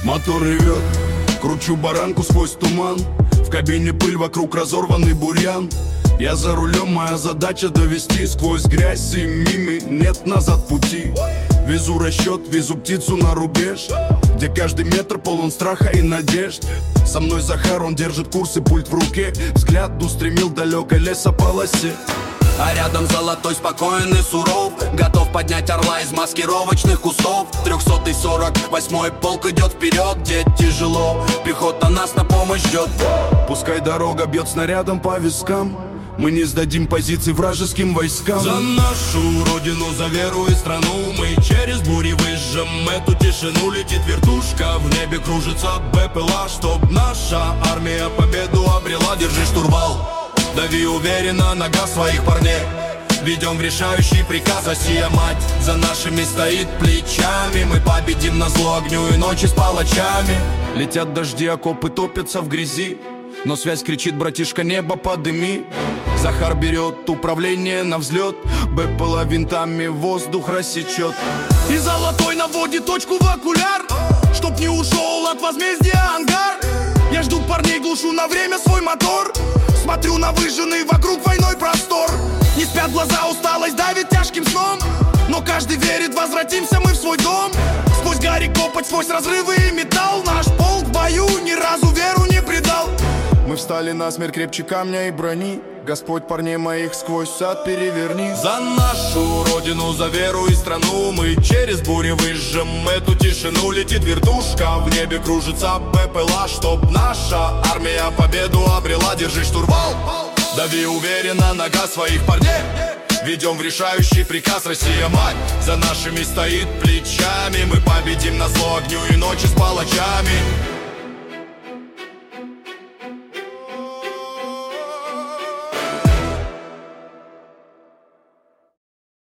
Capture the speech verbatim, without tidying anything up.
Мотор ревет, кручу баранку сквозь туман. В кабине пыль, вокруг разорванный бурьян. Я за рулем, моя задача довести сквозь грязь и мимо, нет назад пути. Везу расчет, везу птицу на рубеж, где каждый метр полон страха и надежд. Со мной Захар, он держит курс и пульт в руке. Взгляд устремил далекой лесополосе. А рядом золотой, спокоен и суров, готов поднять орла из маскировочных кустов. Трехсотый сорок восьмой полк идет вперед, где тяжело, пехота нас на помощь ждет. Пускай дорога бьет снарядом по вискам, мы не сдадим позиции вражеским войскам. За нашу родину, за веру и страну, мы через бури выжжем эту тишину. Летит вертушка, в небе кружится БПЛА, чтоб наша армия победу обрела. Держи штурвал, дави уверенно на газ своих парней. Ведем в решающий приказ, Россия мать за нашими стоит плечами. Мы победим назло огню и ночи с палачами. Летят дожди, окопы топятся в грязи, но связь кричит: братишка, небо подыми. Захар берет управление на взлет, БПЛА винтами воздух рассечет. И золотой наводит точку в окуляр, чтоб не ушел от возмездия ангар. Я жду парней, глушу на время свой мотор. Смотрю на выжженный вокруг войной простор. Не спят глаза, усталость давит тяжким сном, но каждый верит, возвратимся мы в свой дом. Сквозь гарь и копоть, сквозь разрывы и металл, наш полк в бою ни разу веру не предал. Мы встали насмерть крепче камня и брони, Господь парней моих сквозь сад переверни. За нашу родину, за веру и страну, мы через бури выжжем эту тишину. Летит вертушка, в небе кружится БПЛА, чтоб наша армия победу обрела. Держи штурвал, дави уверенно на газ своих парней. Ведем в решающий приказ, Россия мать за нашими стоит плечами. Мы победим назло огню и ночи с палачами.